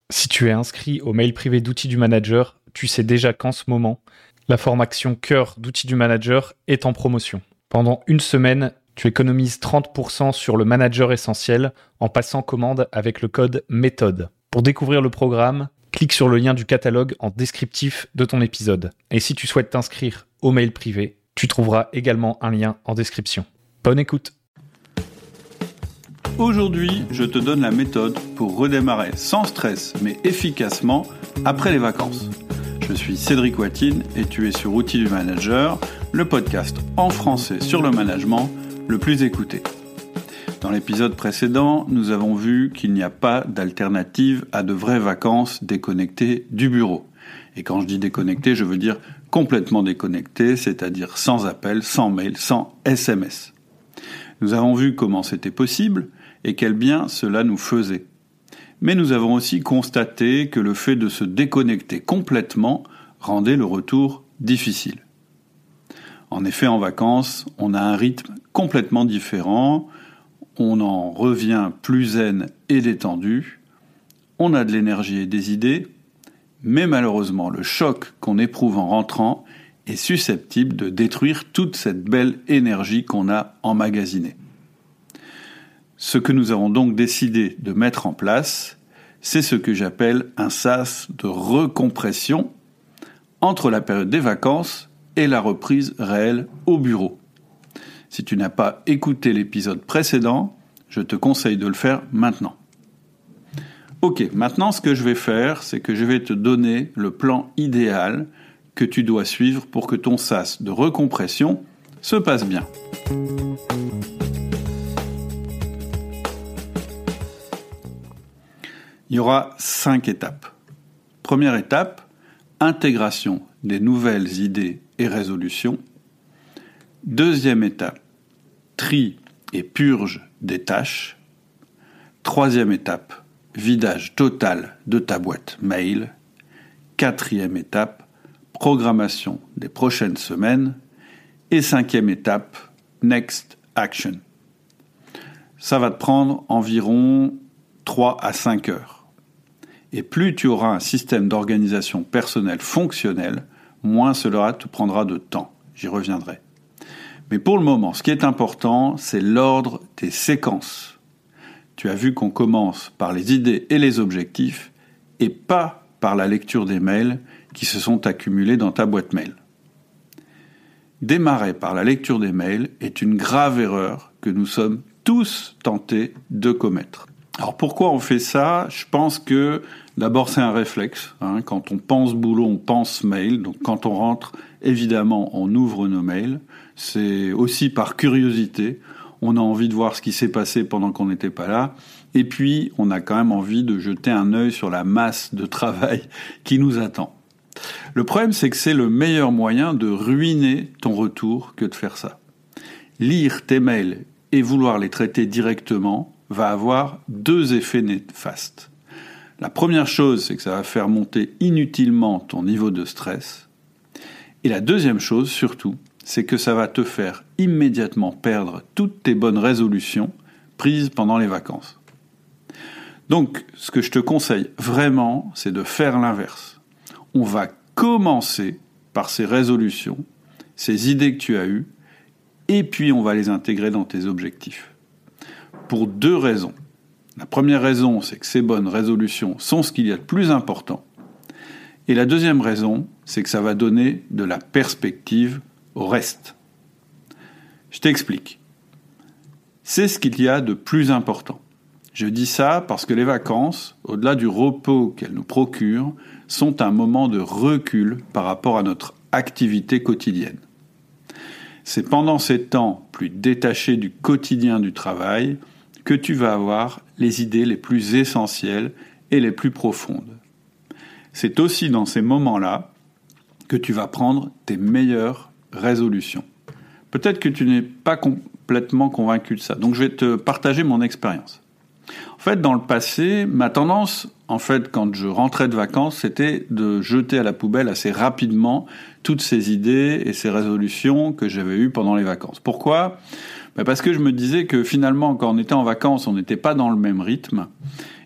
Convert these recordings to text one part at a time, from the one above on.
Si tu es inscrit au mail privé d'outils du manager, tu sais déjà qu'en ce moment, la formation cœur d'outils du manager est en promotion. Pendant une semaine, tu économises 30% sur le manager essentiel en passant commande avec le code METHODE. Pour découvrir le programme, clique sur le lien du catalogue en descriptif de ton épisode. Et si tu souhaites t'inscrire au mail privé, tu trouveras également un lien en description. Bonne écoute! Aujourd'hui, je te donne la méthode pour redémarrer sans stress mais efficacement après les vacances. Je suis Cédric Watine et tu es sur Outils du Manager, le podcast en français sur le management le plus écouté. Dans l'épisode précédent, nous avons vu qu'il n'y a pas d'alternative à de vraies vacances déconnectées du bureau. Et quand je dis déconnecté, je veux dire complètement déconnecté, c'est-à-dire sans appel, sans mail, sans SMS. Nous avons vu comment c'était possible et quel bien cela nous faisait. Mais nous avons aussi constaté que le fait de se déconnecter complètement rendait le retour difficile. En effet, en vacances, on a un rythme complètement différent, on en revient plus zen et détendu, on a de l'énergie et des idées, mais malheureusement, le choc qu'on éprouve en rentrant est susceptible de détruire toute cette belle énergie qu'on a emmagasinée. Ce que nous avons donc décidé de mettre en place, c'est ce que j'appelle un sas de recompression entre la période des vacances et la reprise réelle au bureau. Si tu n'as pas écouté l'épisode précédent, je te conseille de le faire maintenant. Ok, maintenant ce que je vais faire, c'est que je vais te donner le plan idéal que tu dois suivre pour que ton sas de recompression se passe bien. Il y aura 5 étapes. Première étape, intégration des nouvelles idées et résolutions. Deuxième étape, tri et purge des tâches. Troisième étape, vidage total de ta boîte mail. Quatrième étape, programmation des prochaines semaines. Et cinquième étape, next action. Ça va te prendre environ 3 à 5 heures. Et plus tu auras un système d'organisation personnelle fonctionnel, moins cela te prendra de temps. J'y reviendrai. Mais pour le moment, ce qui est important, c'est l'ordre des séquences. Tu as vu qu'on commence par les idées et les objectifs, et pas par la lecture des mails qui se sont accumulés dans ta boîte mail. Démarrer par la lecture des mails est une grave erreur que nous sommes tous tentés de commettre. Alors pourquoi on fait ça ? Je pense que d'abord c'est un réflexe. Quand on pense boulot, on pense mail. Donc quand on rentre, évidemment, on ouvre nos mails. C'est aussi par curiosité. On a envie de voir ce qui s'est passé pendant qu'on n'était pas là. Et puis, on a quand même envie de jeter un œil sur la masse de travail qui nous attend. Le problème, c'est que c'est le meilleur moyen de ruiner ton retour que de faire ça. Lire tes mails et vouloir les traiter directement va avoir 2 effets néfastes. La première chose, c'est que ça va faire monter inutilement ton niveau de stress. Et la deuxième chose, surtout, c'est que ça va te faire immédiatement perdre toutes tes bonnes résolutions prises pendant les vacances. Donc, ce que je te conseille vraiment, c'est de faire l'inverse. On va commencer par ces résolutions, ces idées que tu as eues, et puis on va les intégrer dans tes objectifs. Pour 2 raisons. La première raison, c'est que ces bonnes résolutions sont ce qu'il y a de plus important. Et la deuxième raison, c'est que ça va donner de la perspective au reste. Je t'explique. C'est ce qu'il y a de plus important. Je dis ça parce que les vacances, au-delà du repos qu'elles nous procurent, sont un moment de recul par rapport à notre activité quotidienne. C'est pendant ces temps plus détachés du quotidien du travail que tu vas avoir les idées les plus essentielles et les plus profondes. C'est aussi dans ces moments-là que tu vas prendre tes meilleures résolutions. Peut-être que tu n'es pas complètement convaincu de ça, donc je vais te partager mon expérience. En fait, dans le passé, ma tendance, quand je rentrais de vacances, c'était de jeter à la poubelle assez rapidement toutes ces idées et ces résolutions que j'avais eues pendant les vacances. Pourquoi ? Parce que je me disais que finalement, quand on était en vacances, on n'était pas dans le même rythme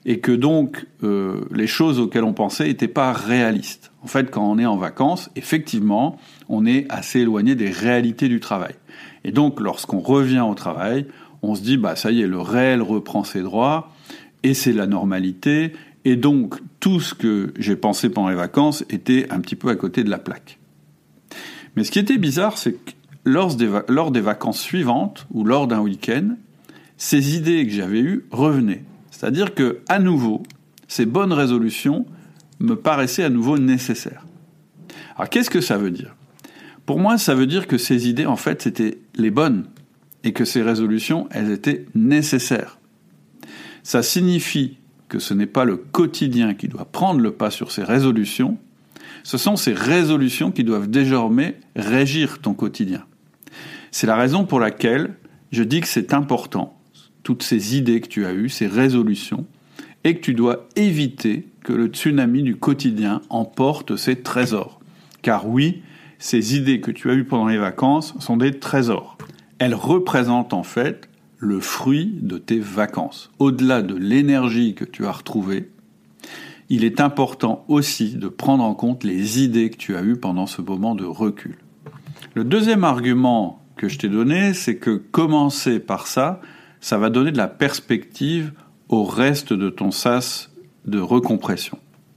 et que donc les choses auxquelles on pensait n'étaient pas réalistes. En fait, quand on est en vacances, effectivement, on est assez éloigné des réalités du travail. Et donc, lorsqu'on revient au travail, on se dit, ça y est, le réel reprend ses droits, et c'est la normalité, et donc tout ce que j'ai pensé pendant les vacances était un petit peu à côté de la plaque. Mais ce qui était bizarre, c'est que lors des vacances suivantes, ou lors d'un week-end, ces idées que j'avais eues revenaient. C'est-à-dire que, à nouveau, ces bonnes résolutions me paraissaient à nouveau nécessaires. Alors, qu'est-ce que ça veut dire ? Pour moi, ça veut dire que ces idées, en fait, c'était les bonnes, et que ces résolutions, elles étaient nécessaires. Ça signifie que ce n'est pas le quotidien qui doit prendre le pas sur ces résolutions, ce sont ces résolutions qui doivent désormais régir ton quotidien. C'est la raison pour laquelle je dis que c'est important, toutes ces idées que tu as eues, ces résolutions, et que tu dois éviter que le tsunami du quotidien emporte ces trésors. Car oui, ces idées que tu as eues pendant les vacances sont des trésors. Elles représentent en fait le fruit de tes vacances. Au-delà de l'énergie que tu as retrouvée, il est important aussi de prendre en compte les idées que tu as eues pendant ce moment de recul. Le deuxième argument que je t'ai donné, c'est que commencer par ça va donner de la perspective au reste de ton sas de recompression.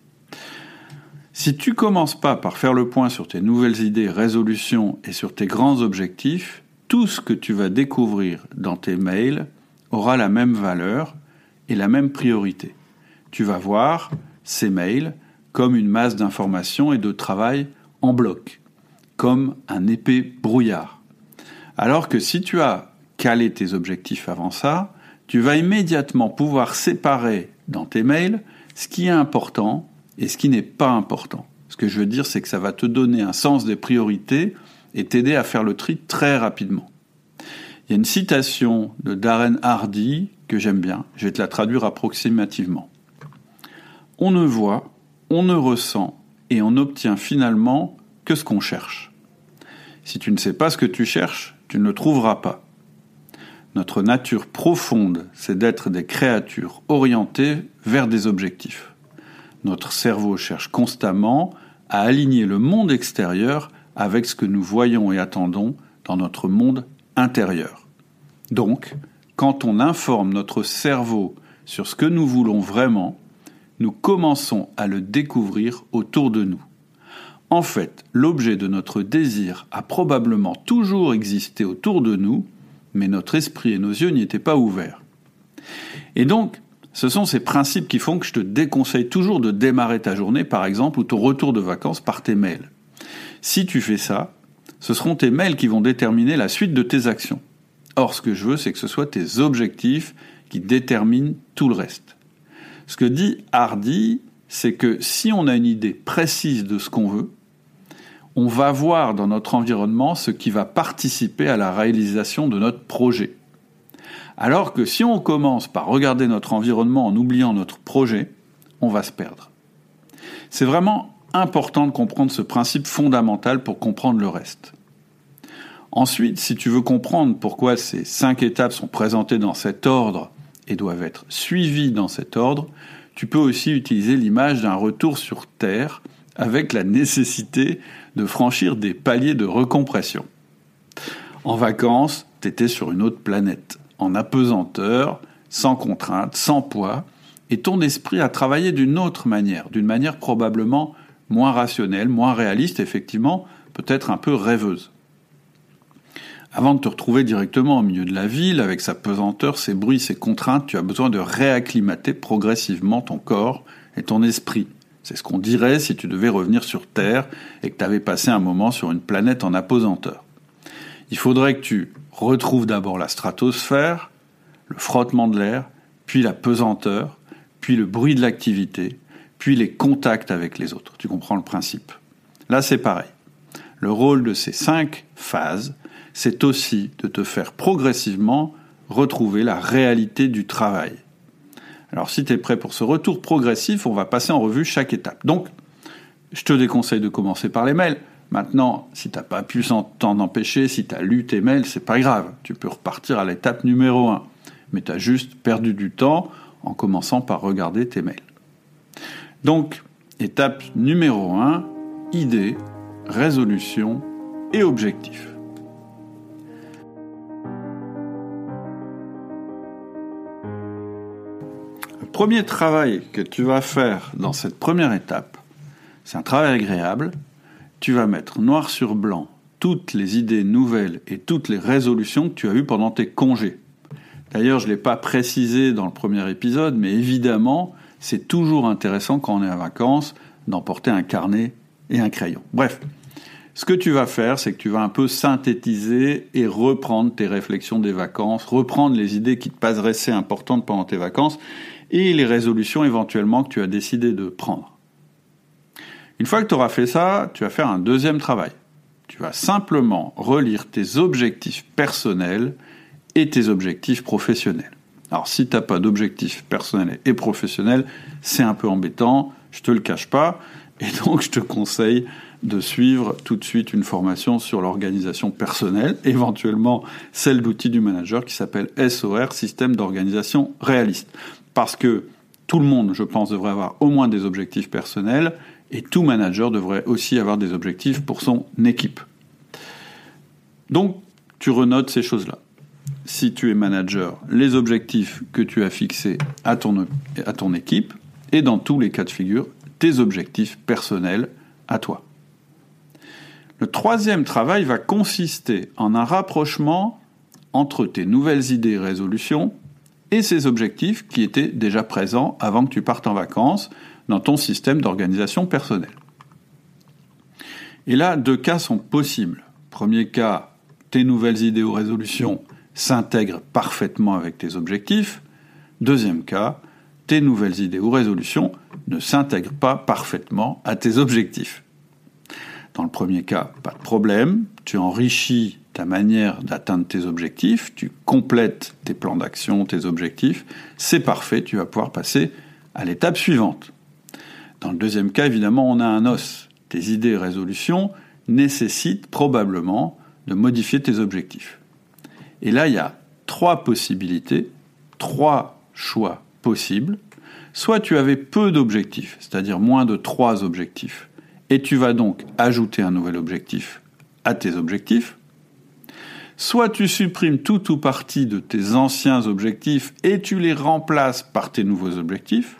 Si tu commences pas par faire le point sur tes nouvelles idées, résolutions et sur tes grands objectifs, tout ce que tu vas découvrir dans tes mails aura la même valeur et la même priorité. Tu vas voir ces mails comme une masse d'informations et de travail en bloc, comme un épais brouillard. Alors que si tu as calé tes objectifs avant ça, tu vas immédiatement pouvoir séparer dans tes mails ce qui est important et ce qui n'est pas important. Ce que je veux dire, c'est que ça va te donner un sens des priorités et t'aider à faire le tri très rapidement. Il y a une citation de Darren Hardy que j'aime bien, je vais te la traduire approximativement. On ne voit, on ne ressent et on n'obtient finalement que ce qu'on cherche. Si tu ne sais pas ce que tu cherches, tu ne le trouveras pas. Notre nature profonde, c'est d'être des créatures orientées vers des objectifs. Notre cerveau cherche constamment à aligner le monde extérieur avec ce que nous voyons et attendons dans notre monde intérieur. Donc, quand on informe notre cerveau sur ce que nous voulons vraiment, nous commençons à le découvrir autour de nous. En fait, l'objet de notre désir a probablement toujours existé autour de nous, mais notre esprit et nos yeux n'y étaient pas ouverts. Et donc, ce sont ces principes qui font que je te déconseille toujours de démarrer ta journée, par exemple, ou ton retour de vacances par tes mails. Si tu fais ça, ce seront tes mails qui vont déterminer la suite de tes actions. Or, ce que je veux, c'est que ce soit tes objectifs qui déterminent tout le reste. Ce que dit Hardy, c'est que si on a une idée précise de ce qu'on veut, on va voir dans notre environnement ce qui va participer à la réalisation de notre projet. Alors que si on commence par regarder notre environnement en oubliant notre projet, on va se perdre. C'est vraiment important de comprendre ce principe fondamental pour comprendre le reste. Ensuite, si tu veux comprendre pourquoi ces 5 étapes sont présentées dans cet ordre et doivent être suivies dans cet ordre, tu peux aussi utiliser l'image d'un retour sur Terre avec la nécessité de franchir des paliers de recompression. En vacances, t'étais sur une autre planète, en apesanteur, sans contrainte, sans poids, et ton esprit a travaillé d'une autre manière, d'une manière probablement moins rationnelle, moins réaliste, effectivement, peut-être un peu rêveuse. Avant de te retrouver directement au milieu de la ville, avec sa pesanteur, ses bruits, ses contraintes, tu as besoin de réacclimater progressivement ton corps et ton esprit. C'est ce qu'on dirait si tu devais revenir sur Terre et que tu avais passé un moment sur une planète en apesanteur. Il faudrait que tu retrouves d'abord la stratosphère, le frottement de l'air, puis la pesanteur, puis le bruit de l'activité, puis les contacts avec les autres. Tu comprends le principe. Là, c'est pareil. Le rôle de ces 5 phases, c'est aussi de te faire progressivement retrouver la réalité du travail. Alors, si tu es prêt pour ce retour progressif, on va passer en revue chaque étape. Donc, je te déconseille de commencer par les mails. Maintenant, si tu n'as pas pu t'en empêcher, si tu as lu tes mails, c'est pas grave. Tu peux repartir à l'étape numéro 1. Mais tu as juste perdu du temps en commençant par regarder tes mails. Donc, étape numéro 1, idée, résolution et objectif. Le premier travail que tu vas faire dans cette première étape, c'est un travail agréable. Tu vas mettre noir sur blanc toutes les idées nouvelles et toutes les résolutions que tu as eues pendant tes congés. D'ailleurs, je ne l'ai pas précisé dans le premier épisode, mais évidemment, c'est toujours intéressant quand on est en vacances d'emporter un carnet et un crayon. Bref, ce que tu vas faire, c'est que tu vas un peu synthétiser et reprendre tes réflexions des vacances, reprendre les idées qui te paraissaient importantes pendant tes vacances et les résolutions éventuellement que tu as décidé de prendre. Une fois que tu auras fait ça, tu vas faire un deuxième travail. Tu vas simplement relire tes objectifs personnels et tes objectifs professionnels. Alors, si tu n'as pas d'objectifs personnels et professionnels, c'est un peu embêtant, je te le cache pas, et donc je te conseille de suivre tout de suite une formation sur l'organisation personnelle, éventuellement celle d'outils du manager qui s'appelle SOR, Système d'organisation réaliste. Parce que tout le monde, je pense, devrait avoir au moins des objectifs personnels, et tout manager devrait aussi avoir des objectifs pour son équipe. Donc, tu renotes ces choses-là. Si tu es manager, les objectifs que tu as fixés à ton équipe, et dans tous les cas de figure, tes objectifs personnels à toi. Le troisième travail va consister en un rapprochement entre tes nouvelles idées et résolutions et ces objectifs qui étaient déjà présents avant que tu partes en vacances dans ton système d'organisation personnelle. Et là, 2 cas sont possibles. Premier cas, tes nouvelles idées ou résolutions s'intègrent parfaitement avec tes objectifs. Deuxième cas, tes nouvelles idées ou résolutions ne s'intègrent pas parfaitement à tes objectifs. Dans le premier cas, pas de problème, tu enrichis ta manière d'atteindre tes objectifs, tu complètes tes plans d'action, tes objectifs, c'est parfait, tu vas pouvoir passer à l'étape suivante. Dans le deuxième cas, évidemment, on a un os. Tes idées et résolutions nécessitent probablement de modifier tes objectifs. Et là, il y a 3 possibilités, 3 choix possibles. Soit tu avais peu d'objectifs, c'est-à-dire moins de 3 objectifs, et tu vas donc ajouter un nouvel objectif à tes objectifs. Soit tu supprimes tout ou partie de tes anciens objectifs et tu les remplaces par tes nouveaux objectifs.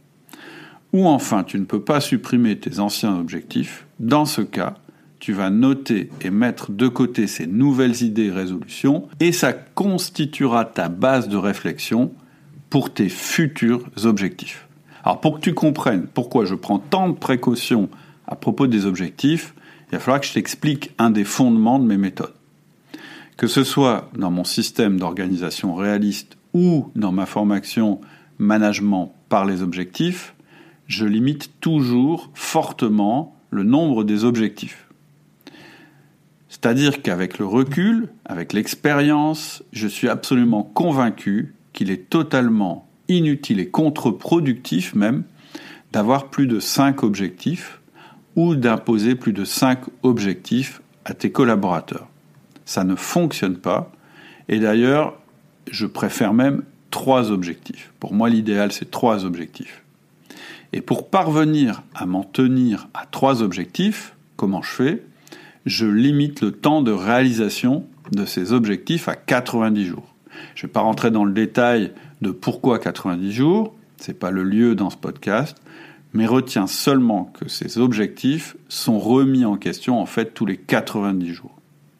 Ou enfin, tu ne peux pas supprimer tes anciens objectifs. Dans ce cas, tu vas noter et mettre de côté ces nouvelles idées et résolutions et ça constituera ta base de réflexion pour tes futurs objectifs. Alors, pour que tu comprennes pourquoi je prends tant de précautions à propos des objectifs, il va falloir que je t'explique un des fondements de mes méthodes. Que ce soit dans mon système d'organisation réaliste ou dans ma formation management par les objectifs, je limite toujours fortement le nombre des objectifs. C'est-à-dire qu'avec le recul, avec l'expérience, je suis absolument convaincu qu'il est totalement inutile et contre-productif même d'avoir plus de 5 objectifs ou d'imposer plus de 5 objectifs à tes collaborateurs. Ça ne fonctionne pas. Et d'ailleurs, je préfère même 3 objectifs. Pour moi, l'idéal, c'est 3 objectifs. Et pour parvenir à m'en tenir à 3 objectifs, comment je fais ? Je limite le temps de réalisation de ces objectifs à 90 jours. Je ne vais pas rentrer dans le détail de pourquoi 90 jours, ce n'est pas le lieu dans ce podcast, mais retiens seulement que ces objectifs sont remis en question en fait tous les 90 jours.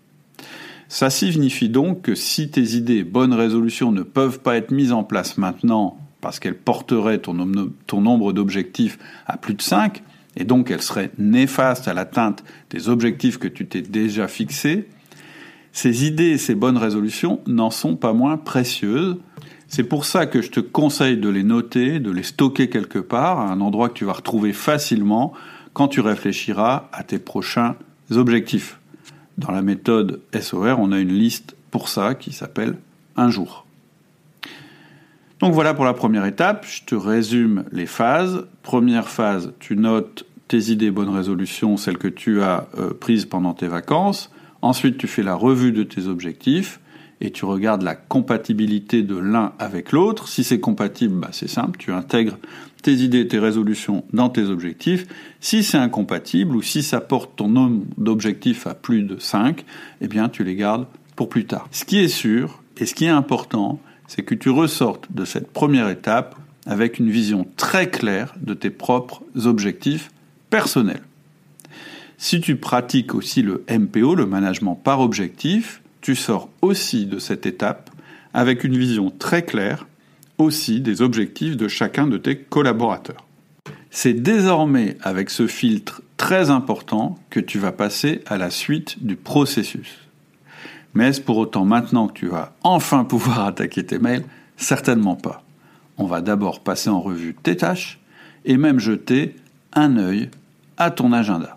Ça signifie donc que si tes idées et bonnes résolutions ne peuvent pas être mises en place maintenant parce qu'elles porteraient ton nombre d'objectifs à plus de 5, et donc elles seraient néfastes à l'atteinte des objectifs que tu t'es déjà fixés, ces idées et ces bonnes résolutions n'en sont pas moins précieuses. C'est pour ça que je te conseille de les noter, de les stocker quelque part, à un endroit que tu vas retrouver facilement quand tu réfléchiras à tes prochains objectifs. Dans la méthode SOR, on a une liste pour ça qui s'appelle « Un jour ». Donc voilà pour la première étape, je te résume les phases. Première phase, tu notes tes idées, bonnes résolutions, celles que tu as prises pendant tes vacances. Ensuite, tu fais la revue de tes objectifs. et tu regardes la compatibilité de l'un avec l'autre. Si c'est compatible, c'est simple, tu intègres tes idées, tes résolutions dans tes objectifs. Si c'est incompatible ou si ça porte ton nombre d'objectifs à plus de 5, tu les gardes pour plus tard. Ce qui est sûr et ce qui est important, c'est que tu ressortes de cette première étape avec une vision très claire de tes propres objectifs personnels. Si tu pratiques aussi le MPO, le management par objectif, tu sors aussi de cette étape avec une vision très claire aussi des objectifs de chacun de tes collaborateurs. C'est désormais avec ce filtre très important que tu vas passer à la suite du processus. Mais est-ce pour autant maintenant que tu vas enfin pouvoir attaquer tes mails ? Certainement pas. On va d'abord passer en revue tes tâches et même jeter un œil à ton agenda.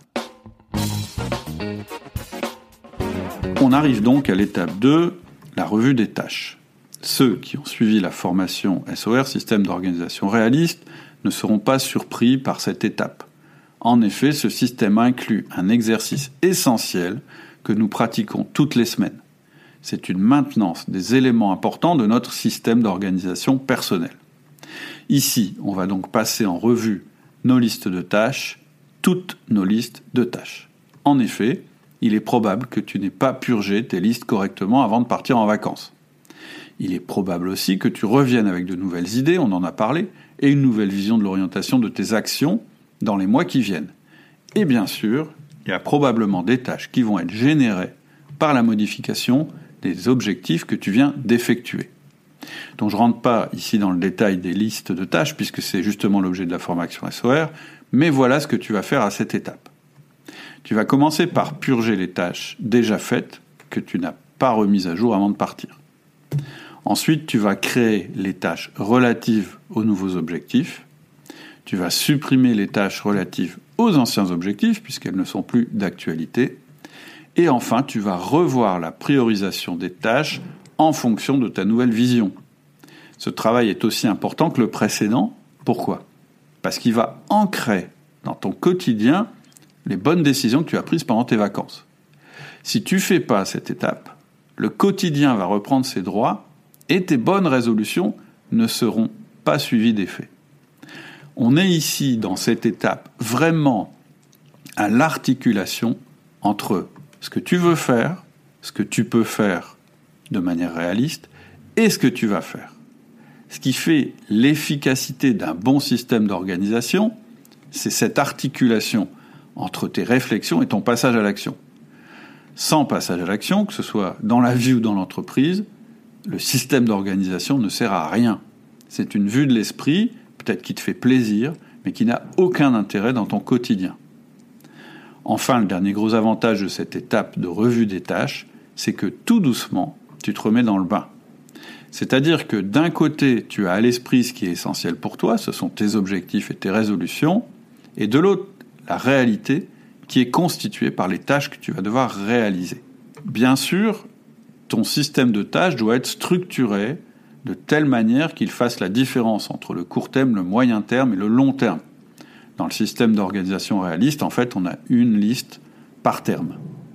On arrive donc à l'étape 2, la revue des tâches. Ceux qui ont suivi la formation SOR, système d'organisation réaliste, ne seront pas surpris par cette étape. En effet, ce système inclut un exercice essentiel que nous pratiquons toutes les semaines. C'est une maintenance des éléments importants de notre système d'organisation personnelle. Ici, on va donc passer en revue nos listes de tâches, toutes nos listes de tâches. En effet, il est probable que tu n'aies pas purgé tes listes correctement avant de partir en vacances. Il est probable aussi que tu reviennes avec de nouvelles idées, on en a parlé, et une nouvelle vision de l'orientation de tes actions dans les mois qui viennent. Et bien sûr, il y a probablement des tâches qui vont être générées par la modification des objectifs que tu viens d'effectuer. Donc je ne rentre pas ici dans le détail des listes de tâches, puisque c'est justement l'objet de la formation SOR, mais voilà ce que tu vas faire à cette étape. Tu vas commencer par purger les tâches déjà faites, que tu n'as pas remises à jour avant de partir. Ensuite, tu vas créer les tâches relatives aux nouveaux objectifs. Tu vas supprimer les tâches relatives aux anciens objectifs, puisqu'elles ne sont plus d'actualité. Et enfin, tu vas revoir la priorisation des tâches en fonction de ta nouvelle vision. Ce travail est aussi important que le précédent. Pourquoi ? Parce qu'il va ancrer dans ton quotidien les bonnes décisions que tu as prises pendant tes vacances. Si tu ne fais pas cette étape, le quotidien va reprendre ses droits et tes bonnes résolutions ne seront pas suivies d'effet. On est ici, dans cette étape, vraiment à l'articulation entre ce que tu veux faire, ce que tu peux faire de manière réaliste, et ce que tu vas faire. Ce qui fait l'efficacité d'un bon système d'organisation, c'est cette articulation entre tes réflexions et ton passage à l'action. Sans passage à l'action, que ce soit dans la vie ou dans l'entreprise, le système d'organisation ne sert à rien. C'est une vue de l'esprit, peut-être qui te fait plaisir, mais qui n'a aucun intérêt dans ton quotidien. Enfin, le dernier gros avantage de cette étape de revue des tâches, c'est que tout doucement, tu te remets dans le bain. C'est-à-dire que d'un côté, tu as à l'esprit ce qui est essentiel pour toi, ce sont tes objectifs et tes résolutions, et de l'autre, la réalité qui est constituée par les tâches que tu vas devoir réaliser. Bien sûr, ton système de tâches doit être structuré de telle manière qu'il fasse la différence entre le court terme, le moyen terme et le long terme. Dans le système d'organisation réaliste, en fait, on a une liste par terme.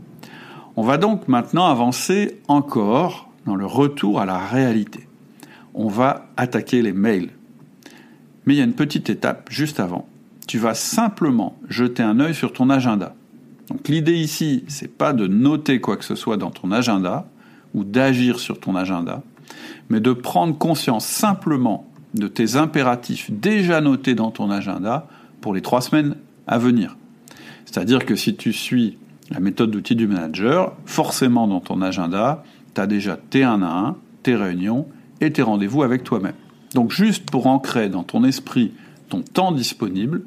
On va donc maintenant avancer encore dans le retour à la réalité. On va attaquer les mails. Mais il y a une petite étape juste avant. Tu vas simplement jeter un œil sur ton agenda. Donc l'idée ici, c'est pas de noter quoi que ce soit dans ton agenda ou d'agir sur ton agenda, mais de prendre conscience simplement de tes impératifs déjà notés dans ton agenda pour les 3 semaines à venir. C'est-à-dire que si tu suis la méthode d'outils du manager, forcément dans ton agenda, tu as déjà tes 1 à 1, tes réunions et tes rendez-vous avec toi-même. Donc juste pour ancrer dans ton esprit ton temps disponible,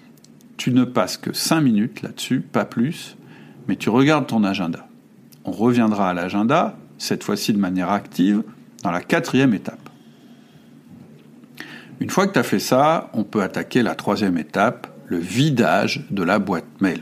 tu ne passes que 5 minutes là-dessus, pas plus, mais tu regardes ton agenda. On reviendra à l'agenda, cette fois-ci de manière active, dans la 4e étape. Une fois que tu as fait ça, on peut attaquer la 3e étape, le vidage de la boîte mail.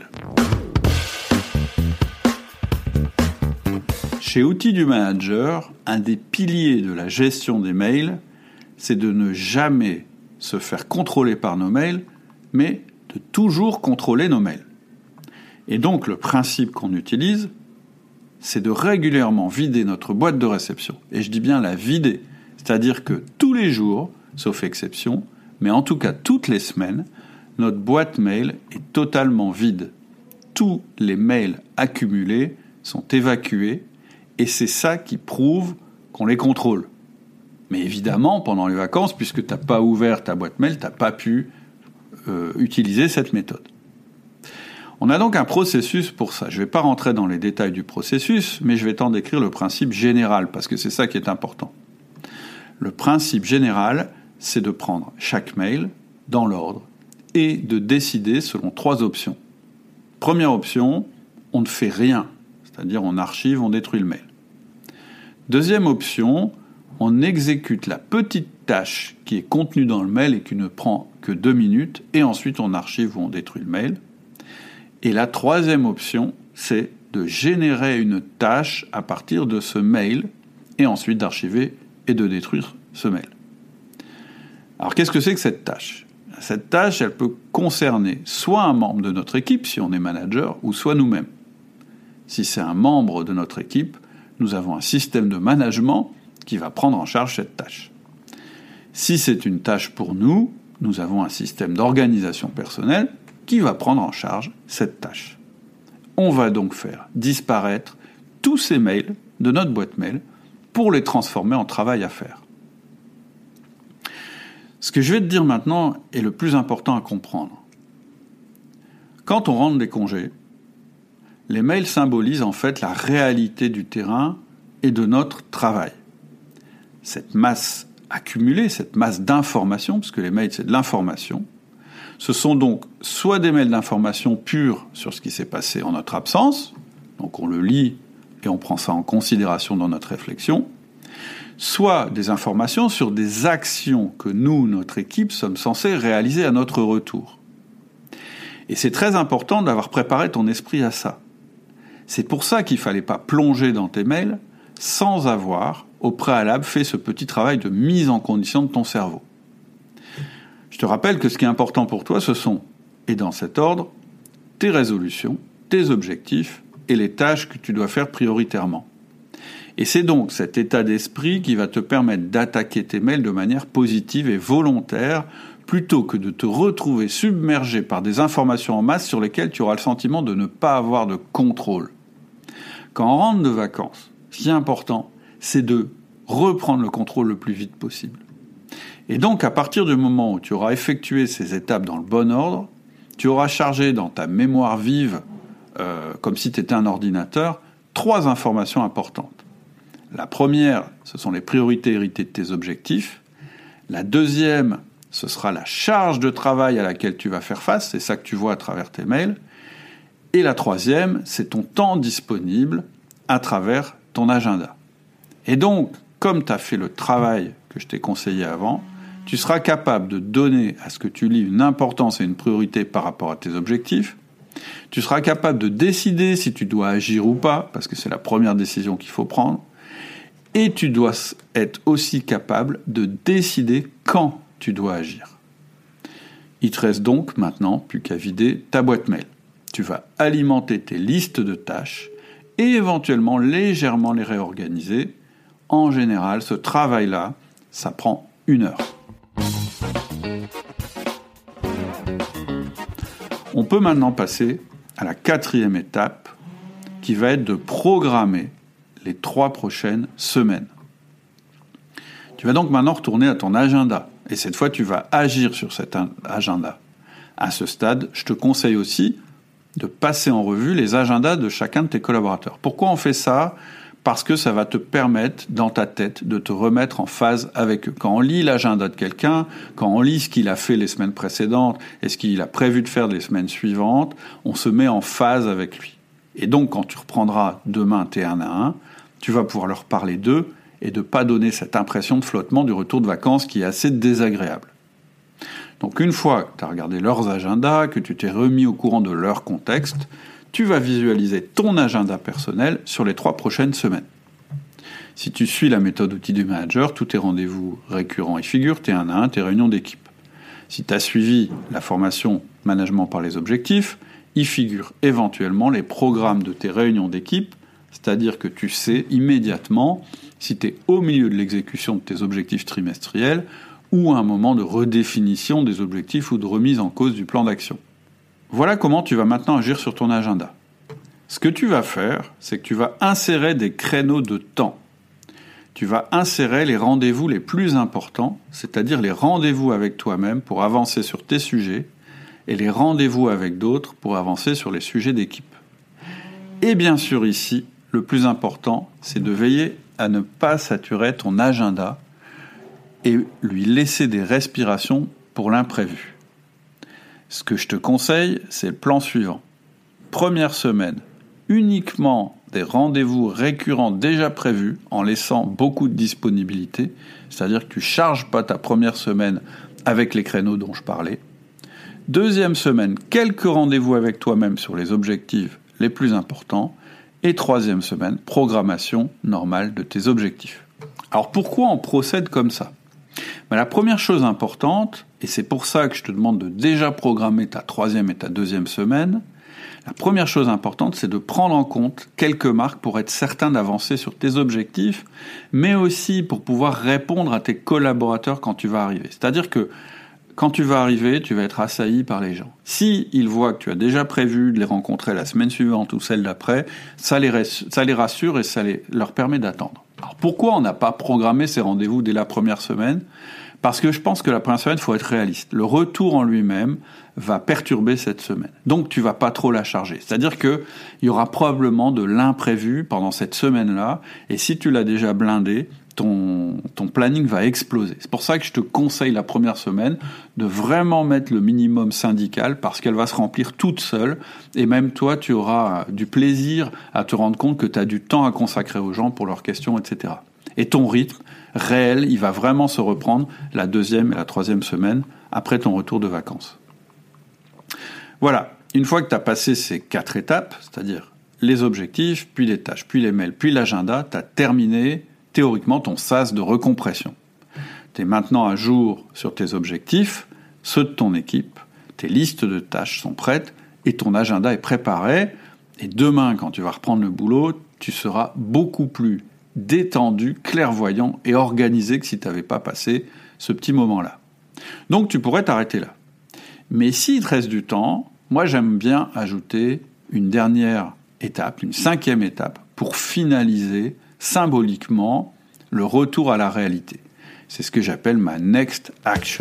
Chez Outils du Manager, un des piliers de la gestion des mails, c'est de ne jamais se faire contrôler par nos mails, mais de toujours contrôler nos mails. Et donc, le principe qu'on utilise, c'est de régulièrement vider notre boîte de réception. Et je dis bien la vider. C'est-à-dire que tous les jours, sauf exception, mais en tout cas toutes les semaines, notre boîte mail est totalement vide. Tous les mails accumulés sont évacués et c'est ça qui prouve qu'on les contrôle. Mais évidemment, pendant les vacances, puisque tu n'as pas ouvert ta boîte mail, tu n'as pas pu utiliser cette méthode. On a donc un processus pour ça. Je ne vais pas rentrer dans les détails du processus, mais je vais t'en décrire le principe général, parce que c'est ça qui est important. Le principe général, c'est de prendre chaque mail dans l'ordre et de décider selon 3 options. Première option, on ne fait rien, c'est-à-dire on archive, on détruit le mail. Deuxième option, on exécute la petite tâche qui est contenue dans le mail et qui ne prend que 2 minutes, et ensuite on archive ou on détruit le mail. Et la troisième option, c'est de générer une tâche à partir de ce mail, et ensuite d'archiver et de détruire ce mail. Alors qu'est-ce que c'est que cette tâche ? Cette tâche, elle peut concerner soit un membre de notre équipe, si on est manager, ou soit nous-mêmes. Si c'est un membre de notre équipe, nous avons un système de management qui va prendre en charge cette tâche. Si c'est une tâche pour nous, nous avons un système d'organisation personnelle qui va prendre en charge cette tâche. On va donc faire disparaître tous ces mails de notre boîte mail pour les transformer en travail à faire. Ce que je vais te dire maintenant est le plus important à comprendre. Quand on rentre des congés, les mails symbolisent en fait la réalité du terrain et de notre travail. Cette masse accumulée, cette masse d'informations, parce que les mails c'est de l'information, ce sont donc soit des mails d'information purs sur ce qui s'est passé en notre absence, donc on le lit et on prend ça en considération dans notre réflexion, soit des informations sur des actions que nous, notre équipe, sommes censés réaliser à notre retour. Et c'est très important d'avoir préparé ton esprit à ça. C'est pour ça qu'il ne fallait pas plonger dans tes mails sans avoir, au préalable, fait ce petit travail de mise en condition de ton cerveau. Je te rappelle que ce qui est important pour toi, ce sont, et dans cet ordre, tes résolutions, tes objectifs et les tâches que tu dois faire prioritairement. Et c'est donc cet état d'esprit qui va te permettre d'attaquer tes mails de manière positive et volontaire, plutôt que de te retrouver submergé par des informations en masse sur lesquelles tu auras le sentiment de ne pas avoir de contrôle. Quand on rentre de vacances, ce qui est important, c'est de reprendre le contrôle le plus vite possible. Et donc, à partir du moment où tu auras effectué ces étapes dans le bon ordre, tu auras chargé dans ta mémoire vive, comme si tu étais un ordinateur, 3 informations importantes. La première, ce sont les priorités héritées de tes objectifs. La deuxième, ce sera la charge de travail à laquelle tu vas faire face, c'est ça que tu vois à travers tes mails. Et la troisième, c'est ton temps disponible à travers ton agenda. Et donc, comme tu as fait le travail que je t'ai conseillé avant, tu seras capable de donner à ce que tu lis une importance et une priorité par rapport à tes objectifs. Tu seras capable de décider si tu dois agir ou pas, parce que c'est la première décision qu'il faut prendre. Et tu dois être aussi capable de décider quand tu dois agir. Il te reste donc maintenant plus qu'à vider ta boîte mail. Tu vas alimenter tes listes de tâches et éventuellement légèrement les réorganiser. En général, ce travail-là, ça prend 1 heure. On peut maintenant passer à la 4e étape, qui va être de programmer les 3 prochaines semaines. Tu vas donc maintenant retourner à ton agenda, et cette fois tu vas agir sur cet agenda. À ce stade, je te conseille aussi de passer en revue les agendas de chacun de tes collaborateurs. Pourquoi on fait ça ? Parce que ça va te permettre, dans ta tête, de te remettre en phase avec eux. Quand on lit l'agenda de quelqu'un, quand on lit ce qu'il a fait les semaines précédentes et ce qu'il a prévu de faire les semaines suivantes, on se met en phase avec lui. Et donc, quand tu reprendras demain tes 1 à 1, tu vas pouvoir leur parler d'eux et de ne pas donner cette impression de flottement du retour de vacances qui est assez désagréable. Donc, une fois que tu as regardé leurs agendas, que tu t'es remis au courant de leur contexte, tu vas visualiser ton agenda personnel sur les 3 prochaines semaines. Si tu suis la méthode outil du manager, tous tes rendez-vous récurrents y figurent, tes 1 à 1, tes réunions d'équipe. Si tu as suivi la formation management par les objectifs, y figurent éventuellement les programmes de tes réunions d'équipe C'est-à-dire que tu sais immédiatement si tu es au milieu de l'exécution de tes objectifs trimestriels ou à un moment de redéfinition des objectifs ou de remise en cause du plan d'action. Voilà comment tu vas maintenant agir sur ton agenda. Ce que tu vas faire, c'est que tu vas insérer des créneaux de temps. Tu vas insérer les rendez-vous les plus importants, c'est-à-dire les rendez-vous avec toi-même pour avancer sur tes sujets et les rendez-vous avec d'autres pour avancer sur les sujets d'équipe. Et bien sûr ici, le plus important, c'est de veiller à ne pas saturer ton agenda et lui laisser des respirations pour l'imprévu. Ce que je te conseille, c'est le plan suivant. Première semaine, uniquement des rendez-vous récurrents déjà prévus en laissant beaucoup de disponibilité, c'est-à-dire que tu ne charges pas ta première semaine avec les créneaux dont je parlais. Deuxième semaine, quelques rendez-vous avec toi-même sur les objectifs les plus importants. Et troisième semaine, programmation normale de tes objectifs. Alors pourquoi on procède comme ça ? La première chose importante, et c'est pour ça que je te demande de déjà programmer ta troisième et ta deuxième semaine, la première chose importante, c'est de prendre en compte quelques marques pour être certain d'avancer sur tes objectifs, mais aussi pour pouvoir répondre à tes collaborateurs quand tu vas arriver. C'est-à-dire que quand tu vas arriver, tu vas être assailli par les gens. Si ils voient que tu as déjà prévu de les rencontrer la semaine suivante ou celle d'après, ça les rassure et ça leur permet d'attendre. Alors pourquoi on n'a pas programmé ces rendez-vous dès la première semaine ? Parce que je pense que la première semaine, il faut être réaliste. Le retour en lui-même va perturber cette semaine. Donc tu vas pas trop la charger. C'est-à-dire qu'il y aura probablement de l'imprévu pendant cette semaine-là, et si tu l'as déjà blindé, ton planning va exploser. C'est pour ça que je te conseille la première semaine de vraiment mettre le minimum syndical parce qu'elle va se remplir toute seule et même toi, tu auras du plaisir à te rendre compte que tu as du temps à consacrer aux gens pour leurs questions, etc. Et ton rythme réel, il va vraiment se reprendre la deuxième et la troisième semaine après ton retour de vacances. Voilà, une fois que tu as passé ces 4 étapes, c'est-à-dire les objectifs, puis les tâches, puis les mails, puis l'agenda, tu as terminé théoriquement ton sas de recompression. Tu es maintenant à jour sur tes objectifs, ceux de ton équipe, tes listes de tâches sont prêtes et ton agenda est préparé. Et demain, quand tu vas reprendre le boulot, tu seras beaucoup plus détendu, clairvoyant et organisé que si tu n'avais pas passé ce petit moment-là. Donc tu pourrais t'arrêter là. Mais s'il te reste du temps, moi j'aime bien ajouter une dernière étape, une 5e étape, pour finaliser symboliquement le retour à la réalité. C'est ce que j'appelle ma next action.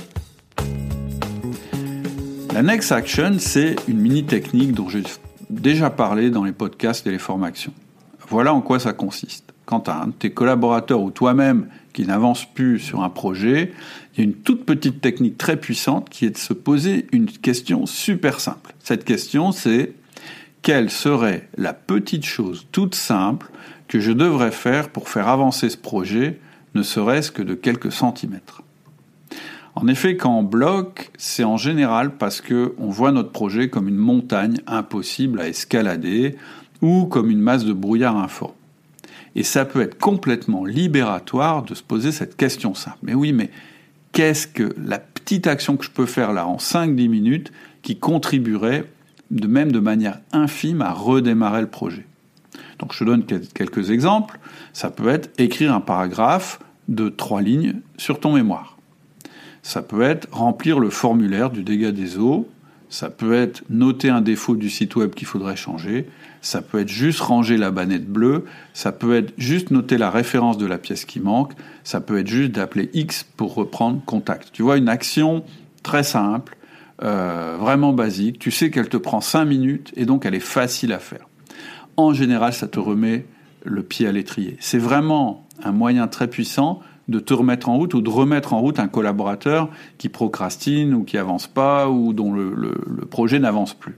La next action, c'est une mini-technique dont j'ai déjà parlé dans les podcasts et les formations. Voilà en quoi ça consiste. Quand tu as un de tes collaborateurs ou toi-même qui n'avance plus sur un projet, il y a une toute petite technique très puissante qui est de se poser une question super simple. Cette question, c'est: quelle serait la petite chose toute simple que je devrais faire pour faire avancer ce projet, ne serait-ce que de quelques centimètres? En effet, quand on bloque, c'est en général parce qu'on voit notre projet comme une montagne impossible à escalader ou comme une masse de brouillard informe. Et ça peut être complètement libératoire de se poser cette question simple. Mais oui, mais qu'est-ce que la petite action que je peux faire là en 5-10 minutes qui contribuerait de manière infime à redémarrer le projet? Donc je te donne quelques exemples. Ça peut être écrire un paragraphe de 3 lignes sur ton mémoire. Ça peut être remplir le formulaire du dégât des eaux. Ça peut être noter un défaut du site web qu'il faudrait changer. Ça peut être juste ranger la bannette bleue. Ça peut être juste noter la référence de la pièce qui manque. Ça peut être juste d'appeler X pour reprendre contact. Tu vois, une action très simple, vraiment basique. Tu sais qu'elle te prend 5 minutes et donc elle est facile à faire. En général, ça te remet le pied à l'étrier. C'est vraiment un moyen très puissant de te remettre en route ou de remettre en route un collaborateur qui procrastine ou qui avance pas ou dont le projet n'avance plus.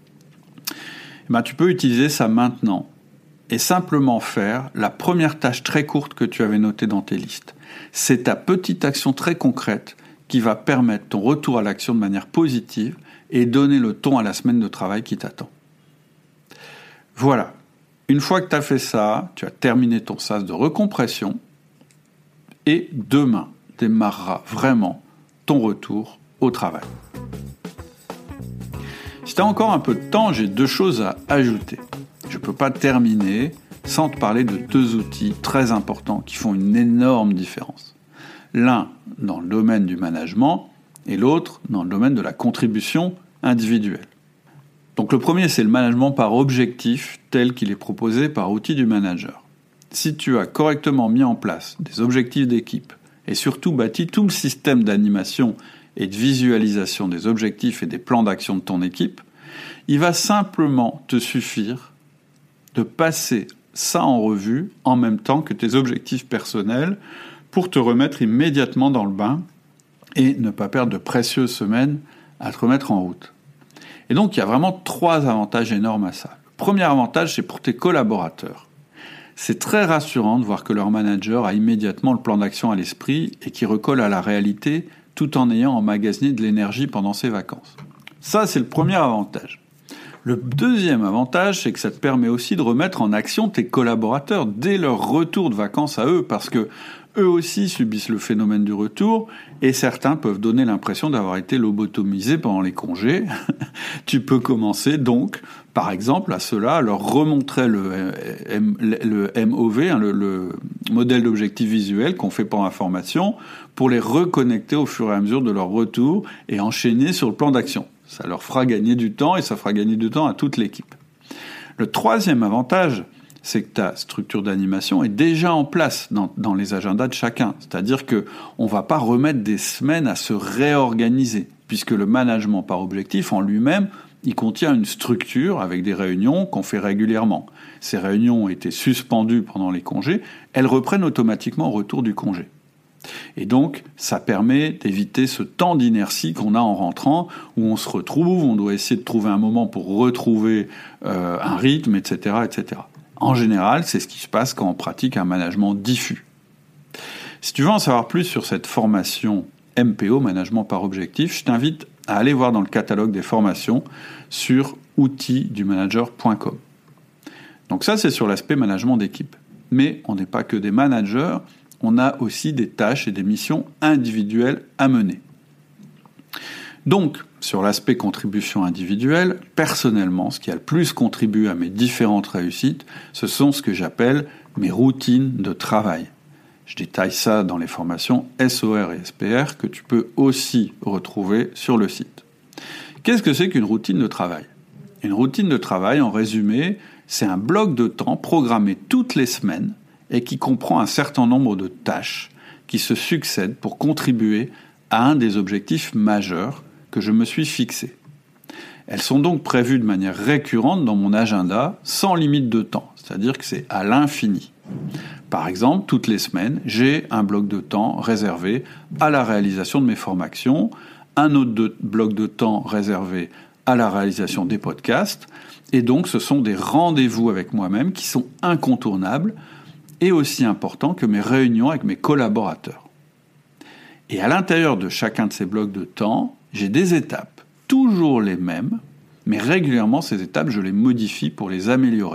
Tu peux utiliser ça maintenant et simplement faire la première tâche très courte que tu avais notée dans tes listes. C'est ta petite action très concrète qui va permettre ton retour à l'action de manière positive et donner le ton à la semaine de travail qui t'attend. Voilà. Une fois que tu as fait ça, tu as terminé ton sas de recompression et demain démarrera vraiment ton retour au travail. Si tu as encore un peu de temps, j'ai 2 choses à ajouter. Je ne peux pas terminer sans te parler de 2 outils très importants qui font une énorme différence. L'un dans le domaine du management et l'autre dans le domaine de la contribution individuelle. Donc le premier, c'est le management par objectif tel qu'il est proposé par Outils du Manager. Si tu as correctement mis en place des objectifs d'équipe et surtout bâti tout le système d'animation et de visualisation des objectifs et des plans d'action de ton équipe, il va simplement te suffire de passer ça en revue en même temps que tes objectifs personnels pour te remettre immédiatement dans le bain et ne pas perdre de précieuses semaines à te remettre en route. Et donc, il y a vraiment 3 avantages énormes à ça. Le premier avantage, c'est pour tes collaborateurs. C'est très rassurant de voir que leur manager a immédiatement le plan d'action à l'esprit et qui recolle à la réalité tout en ayant emmagasiné de l'énergie pendant ses vacances. Ça, c'est le premier avantage. Le deuxième avantage, c'est que ça te permet aussi de remettre en action tes collaborateurs dès leur retour de vacances à eux, parce que eux aussi subissent le phénomène du retour, et certains peuvent donner l'impression d'avoir été lobotomisés pendant les congés. Tu peux commencer donc, par exemple, à leur remontrer le MOV, le modèle d'objectif visuel qu'on fait pendant la formation, pour les reconnecter au fur et à mesure de leur retour et enchaîner sur le plan d'action. Ça leur fera gagner du temps et ça fera gagner du temps à toute l'équipe. Le troisième avantage, c'est que ta structure d'animation est déjà en place dans les agendas de chacun. C'est-à-dire qu'on ne va pas remettre des semaines à se réorganiser, puisque le management par objectif en lui-même, il contient une structure avec des réunions qu'on fait régulièrement. Ces réunions ont été suspendues pendant les congés, elles reprennent automatiquement au retour du congé. Et donc, ça permet d'éviter ce temps d'inertie qu'on a en rentrant, où on se retrouve, on doit essayer de trouver un moment pour retrouver un rythme, etc., etc. En général, c'est ce qui se passe quand on pratique un management diffus. Si tu veux en savoir plus sur cette formation MPO, management par objectif, je t'invite à aller voir dans le catalogue des formations sur outildumanager.com. Donc ça, c'est sur l'aspect management d'équipe. Mais on n'est pas que des managers, on a aussi des tâches et des missions individuelles à mener. Donc, sur l'aspect contribution individuelle, personnellement, ce qui a le plus contribué à mes différentes réussites, ce sont ce que j'appelle mes routines de travail. Je détaille ça dans les formations SOR et SPR que tu peux aussi retrouver sur le site. Qu'est-ce que c'est qu'une routine de travail ? Une routine de travail, en résumé, c'est un bloc de temps programmé toutes les semaines et qui comprend un certain nombre de tâches qui se succèdent pour contribuer à un des objectifs majeurs que je me suis fixé. Elles sont donc prévues de manière récurrente dans mon agenda, sans limite de temps, c'est-à-dire que c'est à l'infini. Par exemple, toutes les semaines, j'ai un bloc de temps réservé à la réalisation de mes formations, un autre bloc de temps réservé à la réalisation des podcasts, et donc ce sont des rendez-vous avec moi-même qui sont incontournables et aussi importants que mes réunions avec mes collaborateurs. Et à l'intérieur de chacun de ces blocs de temps, j'ai des étapes, toujours les mêmes, mais régulièrement ces étapes, je les modifie pour les améliorer.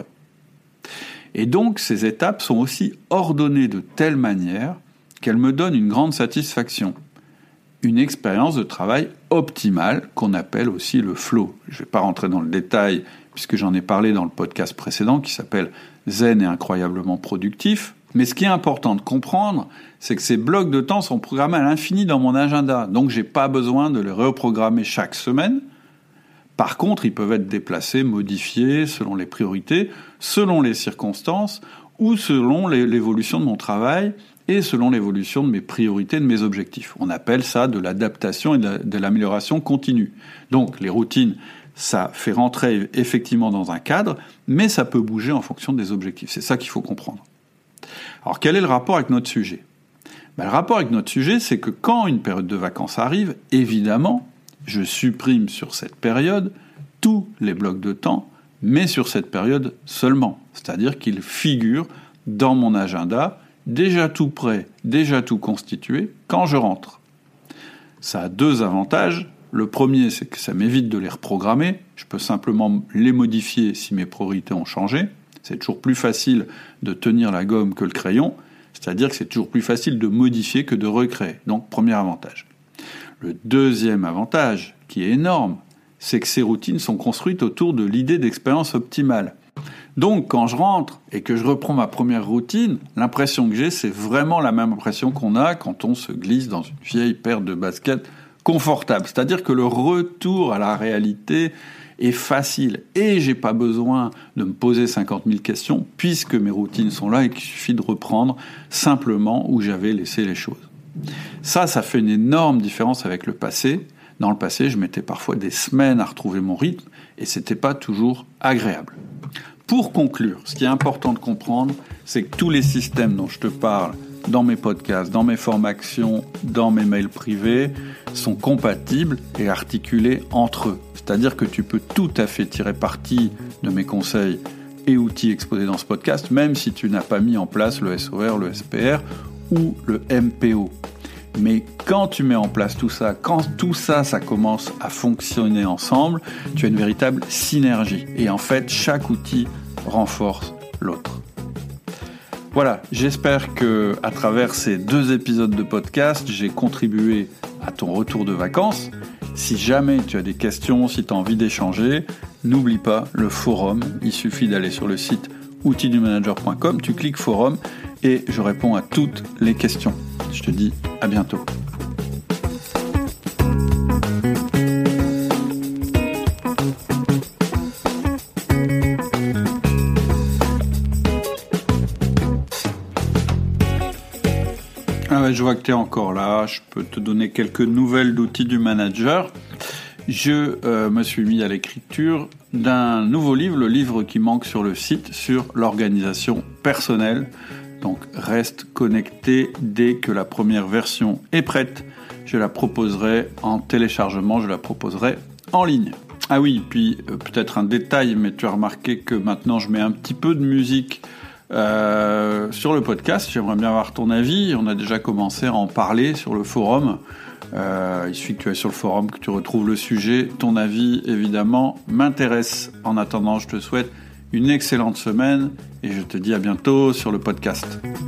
Et donc ces étapes sont aussi ordonnées de telle manière qu'elles me donnent une grande satisfaction, une expérience de travail optimale qu'on appelle aussi le flow. Je ne vais pas rentrer dans le détail puisque j'en ai parlé dans le podcast précédent qui s'appelle Zen et incroyablement productif. Mais ce qui est important de comprendre, c'est que ces blocs de temps sont programmés à l'infini dans mon agenda. Donc je n'ai pas besoin de les reprogrammer chaque semaine. Par contre, ils peuvent être déplacés, modifiés selon les priorités, selon les circonstances ou selon l'évolution de mon travail et selon l'évolution de mes priorités, de mes objectifs. On appelle ça de l'adaptation et de l'amélioration continue. Donc les routines, ça fait rentrer effectivement dans un cadre, mais ça peut bouger en fonction des objectifs. C'est ça qu'il faut comprendre. Alors quel est le rapport avec notre sujet ? Le rapport avec notre sujet, c'est que quand une période de vacances arrive, évidemment, je supprime sur cette période tous les blocs de temps, mais sur cette période seulement. C'est-à-dire qu'ils figurent dans mon agenda, déjà tout prêt, déjà tout constitué, quand je rentre. Ça a 2 avantages. Le premier, c'est que ça m'évite de les reprogrammer. Je peux simplement les modifier si mes priorités ont changé. C'est toujours plus facile de tenir la gomme que le crayon. C'est-à-dire que c'est toujours plus facile de modifier que de recréer. Donc, premier avantage. Le deuxième avantage, qui est énorme, c'est que ces routines sont construites autour de l'idée d'expérience optimale. Donc, quand je rentre et que je reprends ma première routine, l'impression que j'ai, c'est vraiment la même impression qu'on a quand on se glisse dans une vieille paire de baskets confortable. C'est-à-dire que le retour à la réalité est facile et j'ai pas besoin de me poser 50 000 questions puisque mes routines sont là et qu'il suffit de reprendre simplement où j'avais laissé les choses. Ça fait une énorme différence avec le passé. Dans le passé, je mettais parfois des semaines à retrouver mon rythme et c'était pas toujours agréable. Pour conclure, ce qui est important de comprendre, c'est que tous les systèmes dont je te parle dans mes podcasts, dans mes formations, dans mes mails privés, sont compatibles et articulés entre eux. C'est-à-dire que tu peux tout à fait tirer parti de mes conseils et outils exposés dans ce podcast, même si tu n'as pas mis en place le SOR, le SPR ou le MPO. Mais quand tu mets en place tout ça, quand tout ça commence à fonctionner ensemble, tu as une véritable synergie. Et en fait, chaque outil renforce l'autre. Voilà, j'espère que à travers ces 2 épisodes de podcast, j'ai contribué à ton retour de vacances. Si jamais tu as des questions, si tu as envie d'échanger, n'oublie pas le forum. Il suffit d'aller sur le site outildumanager.com, tu cliques forum et je réponds à toutes les questions. Je te dis à bientôt. Je vois que tu es encore là, je peux te donner quelques nouvelles d'outils du manager. Je me suis mis à l'écriture d'un nouveau livre, le livre qui manque sur le site, sur l'organisation personnelle. Donc reste connecté dès que la première version est prête. Je la proposerai en téléchargement, je la proposerai en ligne. Ah oui, puis peut-être un détail, mais tu as remarqué que maintenant je mets un petit peu de musique sur le podcast. J'aimerais bien avoir ton avis. On a déjà commencé à en parler sur le forum. Il suffit que tu ailles sur le forum, que tu retrouves le sujet. Ton avis, évidemment, m'intéresse. En attendant, je te souhaite une excellente semaine et je te dis à bientôt sur le podcast.